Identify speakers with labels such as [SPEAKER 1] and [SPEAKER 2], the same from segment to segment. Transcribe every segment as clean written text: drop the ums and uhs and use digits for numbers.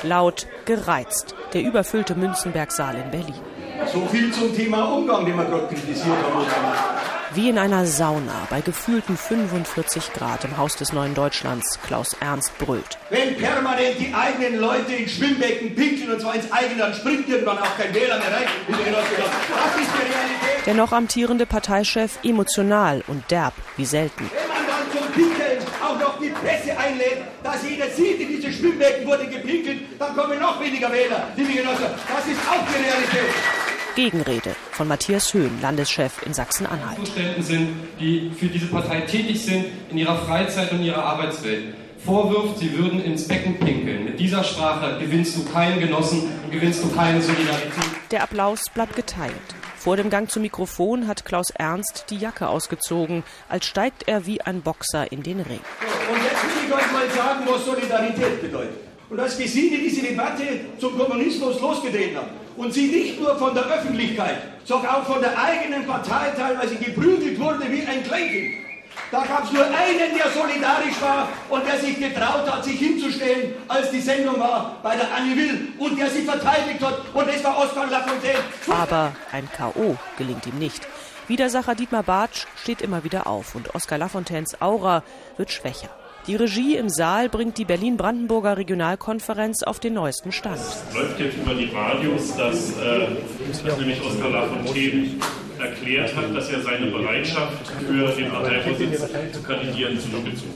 [SPEAKER 1] laut, gereizt. Der überfüllte Münzenberg-Saal in Berlin.
[SPEAKER 2] So viel zum Thema Umgang, den wir gerade kritisiert haben.
[SPEAKER 1] Wie in einer Sauna bei gefühlten 45 Grad im Haus des Neuen Deutschlands. Klaus Ernst brüllt.
[SPEAKER 2] Wenn permanent die eigenen Leute in Schwimmbecken pinkeln, und zwar ins eigene, dann springt irgendwann auch kein Wähler mehr rein. Das ist die Realität.
[SPEAKER 1] Der noch amtierende Parteichef emotional und derb wie selten.
[SPEAKER 2] Wenn man dann zum Pinkeln auch noch die Presse einlädt, dass jeder sieht, in diese Schwimmbecken wurde gepinkelt, dann kommen noch weniger Wähler, liebe Genossen. Das ist auch die Realität.
[SPEAKER 1] Gegenrede von Matthias Höhn, Landeschef in Sachsen-Anhalt.
[SPEAKER 3] Zuständen sind, die für diese Partei tätig sind, in ihrer Freizeit und ihrer Arbeitswelt. Vorwirft, sie würden ins Becken pinkeln. Mit dieser Sprache gewinnst du keinen Genossen und gewinnst du keine Solidarität.
[SPEAKER 1] Der Applaus bleibt geteilt. Vor dem Gang zum Mikrofon hat Klaus Ernst die Jacke ausgezogen, als steigt er wie ein Boxer in den Ring.
[SPEAKER 2] Und jetzt will ich euch mal sagen, was Solidarität bedeutet. Und dass die Sie diese Debatte zum Kommunismus losgedreht haben und sie nicht nur von der Öffentlichkeit, sondern auch von der eigenen Partei teilweise geprügelt wurde wie ein Kleinkind. Da gab es nur einen, der solidarisch war und der sich getraut hat, sich hinzustellen, als die Sendung war bei der Annie Will und der sie verteidigt hat, und das war Oskar Lafontaine.
[SPEAKER 1] Aber ein K.O. gelingt ihm nicht. Widersacher Dietmar Bartsch steht immer wieder auf und Oskar Lafontaines Aura wird schwächer. Die Regie im Saal bringt die Berlin-Brandenburger Regionalkonferenz auf den neuesten Stand.
[SPEAKER 4] Es läuft jetzt über die Radios, dass nämlich Oskar Lafontaine erklärt hat, dass er seine Bereitschaft für den Parteivorsitz zu kandidieren zurückgezogen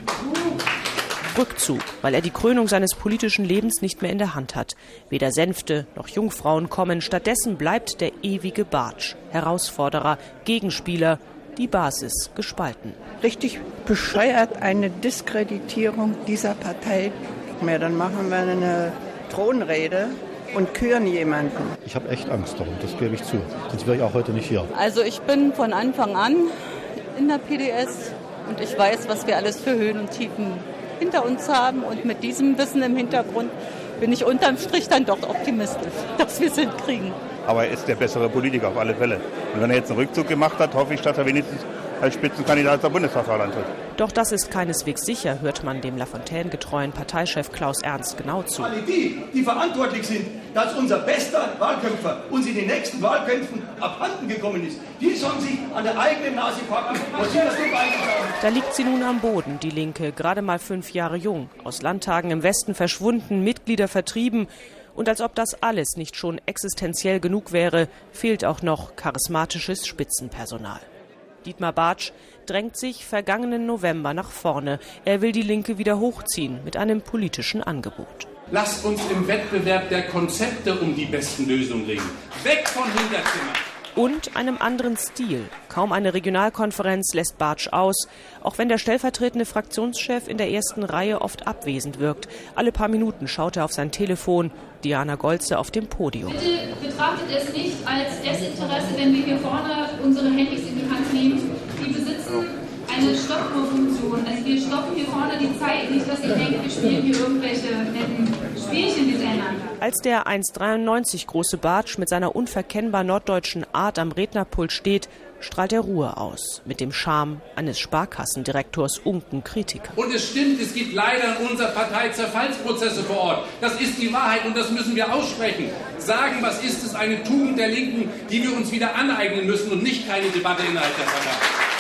[SPEAKER 4] hat.
[SPEAKER 1] Rückzug, weil er die Krönung seines politischen Lebens nicht mehr in der Hand hat. Weder Sänfte noch Jungfrauen kommen. Stattdessen bleibt der ewige Bartsch, Herausforderer, Gegenspieler, die Basis gespalten.
[SPEAKER 5] Richtig bescheuert, eine Diskreditierung dieser Partei. Dann machen wir eine Thronrede und küren jemanden.
[SPEAKER 6] Ich habe echt Angst darum, das gebe ich zu. Sonst wäre ich auch heute nicht hier.
[SPEAKER 7] Also ich bin von Anfang an in der PDS und ich weiß, was wir alles für Höhen und Tiefen hinter uns haben. Und mit diesem Wissen im Hintergrund bin ich unterm Strich dann doch optimistisch, dass wir es hinkriegen.
[SPEAKER 8] Aber er ist der bessere Politiker auf alle Fälle. Und wenn er jetzt einen Rückzug gemacht hat, hoffe ich, dass er wenigstens als Spitzenkandidat zur Bundestagswahl antritt.
[SPEAKER 1] Doch das ist keineswegs sicher, hört man dem Lafontaine-getreuen Parteichef Klaus Ernst genau zu.
[SPEAKER 2] Die verantwortlich sind, dass unser bester Wahlkämpfer uns in den nächsten Wahlkämpfen abhanden gekommen ist, die sollen sich an der eigenen Nase packen, was sie das so beigetragen.
[SPEAKER 1] Da liegt sie nun am Boden, die Linke, gerade mal 5 Jahre jung, aus Landtagen im Westen verschwunden, Mitglieder vertrieben. Und als ob das alles nicht schon existenziell genug wäre, fehlt auch noch charismatisches Spitzenpersonal. Dietmar Bartsch drängt sich vergangenen November nach vorne. Er will die Linke wieder hochziehen mit einem politischen Angebot.
[SPEAKER 9] Lasst uns im Wettbewerb der Konzepte um die besten Lösungen legen. Weg von Hinterzimmern.
[SPEAKER 1] Und einem anderen Stil. Kaum eine Regionalkonferenz lässt Bartsch aus, auch wenn der stellvertretende Fraktionschef in der ersten Reihe oft abwesend wirkt. Alle paar Minuten schaut er auf sein Telefon, Diana Golze auf dem Podium.
[SPEAKER 10] Bitte betrachtet es nicht als Desinteresse, wenn wir hier vorne unsere Handys in die Hand nehmen. Die besitzen eine Stoppuhrfunktion. Also wir stoppen hier vorne die Zeit, nicht, dass ihr denkt, wir spielen hier irgendwelche netten Spielchen miteinander.
[SPEAKER 1] Als der 1,93 große Bartsch mit seiner unverkennbar norddeutschen Art am Rednerpult steht, strahlt er Ruhe aus, mit dem Charme eines Sparkassendirektors Unken-Kritiker.
[SPEAKER 9] Und es stimmt, es gibt leider in unserer Partei Zerfallsprozesse vor Ort. Das ist die Wahrheit und das müssen wir aussprechen. Sagen, was ist es, eine Tugend der Linken, die wir uns wieder aneignen müssen und nicht keine Debatte innerhalb der Partei.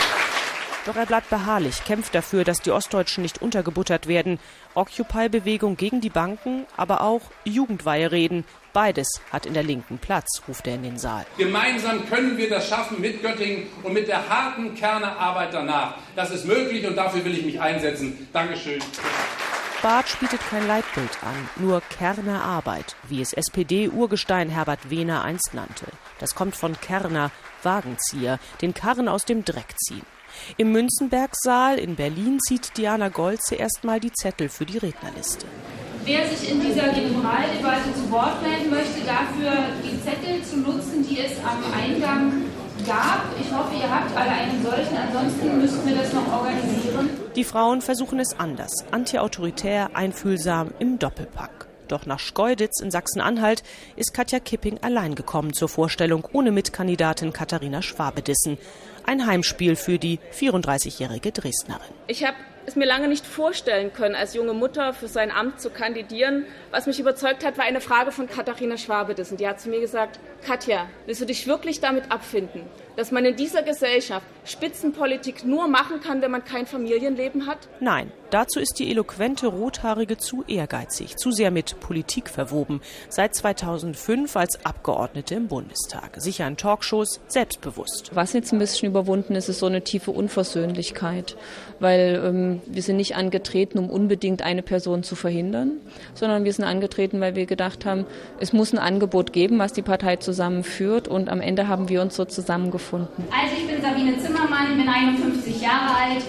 [SPEAKER 1] Doch er bleibt beharrlich, kämpft dafür, dass die Ostdeutschen nicht untergebuttert werden. Occupy-Bewegung gegen die Banken, aber auch Jugendweihereden. Beides hat in der Linken Platz, ruft er in den Saal.
[SPEAKER 9] Gemeinsam können wir das schaffen mit Göttingen und mit der harten Kernearbeit danach. Das ist möglich und dafür will ich mich einsetzen. Dankeschön.
[SPEAKER 1] Bartsch bietet kein Leitbild an, nur Kernerarbeit, wie es SPD-Urgestein Herbert Wehner einst nannte. Das kommt von Kerner, Wagenzieher, den Karren aus dem Dreck ziehen. Im Münzenberg-Saal in Berlin zieht Diana Golze erstmal die Zettel für die Rednerliste.
[SPEAKER 10] Wer sich in dieser Generaldebatte zu Wort melden möchte, dafür die Zettel zu nutzen, die es am Eingang gab. Ich hoffe, ihr habt alle einen solchen, ansonsten müssten wir das noch organisieren.
[SPEAKER 1] Die Frauen versuchen es anders, antiautoritär, einfühlsam, im Doppelpack. Doch nach Schkeuditz in Sachsen-Anhalt ist Katja Kipping allein gekommen zur Vorstellung, ohne Mitkandidatin Katharina Schwabedissen. Ein Heimspiel für die 34-jährige Dresdnerin.
[SPEAKER 11] Ich habe es mir lange nicht vorstellen können, als junge Mutter für sein Amt zu kandidieren. Was mich überzeugt hat, war eine Frage von Katharina Schwabedissen. Die hat zu mir gesagt, Katja, willst du dich wirklich damit abfinden, dass man in dieser Gesellschaft Spitzenpolitik nur machen kann, wenn man kein Familienleben hat?
[SPEAKER 1] Nein, dazu ist die eloquente Rothaarige zu ehrgeizig, zu sehr mit Politik verwoben. Seit 2005 als Abgeordnete im Bundestag, sicher in Talkshows, selbstbewusst.
[SPEAKER 12] Was jetzt ein bisschen überwunden ist, ist so eine tiefe Unversöhnlichkeit, weil wir sind nicht angetreten, um unbedingt eine Person zu verhindern, sondern wir sind angetreten, weil wir gedacht haben, es muss ein Angebot geben, was die Partei zusammenführt, und am Ende haben wir uns so zusammengefunden.
[SPEAKER 10] Also ich bin Sabine Zimmermann, bin 51 Jahre alt,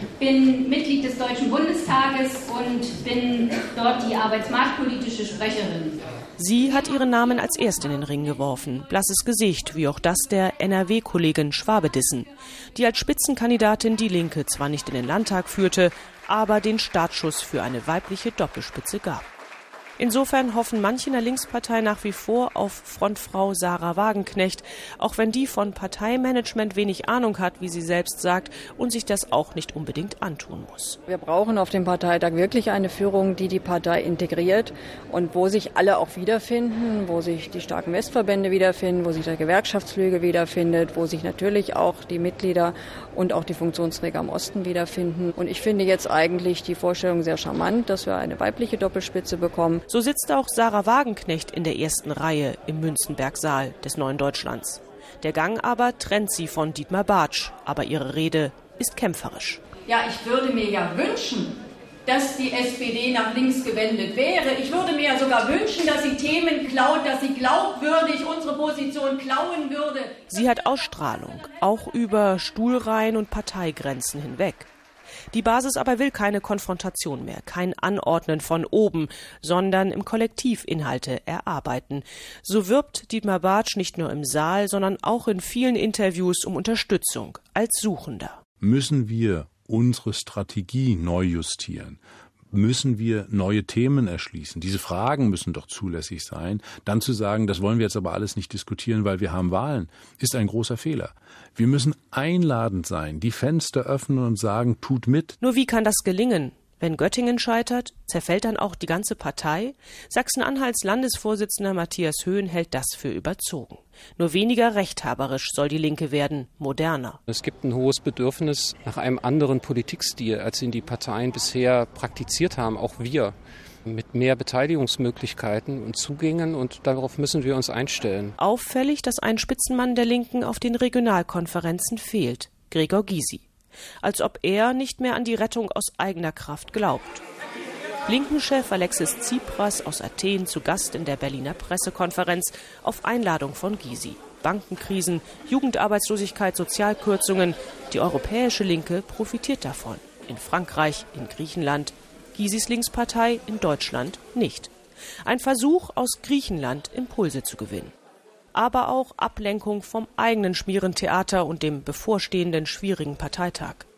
[SPEAKER 10] bin Mitglied des Deutschen Bundestages und bin dort die arbeitsmarktpolitische Sprecherin.
[SPEAKER 1] Sie hat ihren Namen als erste in den Ring geworfen. Blasses Gesicht, wie auch das der NRW-Kollegin Schwabedissen, die als Spitzenkandidatin die Linke zwar nicht in den Landtag führte, aber den Startschuss für eine weibliche Doppelspitze gab. Insofern hoffen manche in der Linkspartei nach wie vor auf Frontfrau Sahra Wagenknecht, auch wenn die von Parteimanagement wenig Ahnung hat, wie sie selbst sagt, und sich das auch nicht unbedingt antun muss.
[SPEAKER 13] Wir brauchen auf dem Parteitag wirklich eine Führung, die die Partei integriert und wo sich alle auch wiederfinden, wo sich die starken Westverbände wiederfinden, wo sich der Gewerkschaftsflügel wiederfindet, wo sich natürlich auch die Mitglieder und auch die Funktionsträger im Osten wiederfinden. Und ich finde jetzt eigentlich die Vorstellung sehr charmant, dass wir eine weibliche Doppelspitze bekommen.
[SPEAKER 1] So sitzt auch Sahra Wagenknecht in der ersten Reihe im Münzenberg-Saal des Neuen Deutschlands. Der Gang aber trennt sie von Dietmar Bartsch, aber ihre Rede ist kämpferisch.
[SPEAKER 14] Ja, ich würde mir ja wünschen, dass die SPD nach links gewendet wäre. Ich würde mir ja sogar wünschen, dass sie Themen klaut, dass sie glaubwürdig unsere Position klauen würde.
[SPEAKER 1] Sie hat Ausstrahlung, auch über Stuhlreihen und Parteigrenzen hinweg. Die Basis aber will keine Konfrontation mehr, kein Anordnen von oben, sondern im Kollektiv Inhalte erarbeiten. So wirbt Dietmar Bartsch nicht nur im Saal, sondern auch in vielen Interviews um Unterstützung als Suchender.
[SPEAKER 15] Müssen wir unsere Strategie neu justieren? Müssen wir neue Themen erschließen? Diese Fragen müssen doch zulässig sein. Dann zu sagen, das wollen wir jetzt aber alles nicht diskutieren, weil wir haben Wahlen, ist ein großer Fehler. Wir müssen einladend sein, die Fenster öffnen und sagen, tut mit.
[SPEAKER 1] Nur wie kann das gelingen? Wenn Göttingen scheitert, zerfällt dann auch die ganze Partei? Sachsen-Anhalts Landesvorsitzender Matthias Höhn hält das für überzogen. Nur weniger rechthaberisch soll die Linke werden, moderner.
[SPEAKER 16] Es gibt ein hohes Bedürfnis nach einem anderen Politikstil, als ihn die Parteien bisher praktiziert haben, auch wir. Mit mehr Beteiligungsmöglichkeiten und Zugängen, und darauf müssen wir uns einstellen.
[SPEAKER 1] Auffällig, dass ein Spitzenmann der Linken auf den Regionalkonferenzen fehlt, Gregor Gysi. Als ob er nicht mehr an die Rettung aus eigener Kraft glaubt. Linken-Chef Alexis Tsipras aus Athen zu Gast in der Berliner Pressekonferenz auf Einladung von Gysi. Bankenkrisen, Jugendarbeitslosigkeit, Sozialkürzungen. Die europäische Linke profitiert davon. In Frankreich, in Griechenland. Gysis Linkspartei in Deutschland nicht. Ein Versuch, aus Griechenland Impulse zu gewinnen. Aber auch Ablenkung vom eigenen Schmierentheater und dem bevorstehenden schwierigen Parteitag.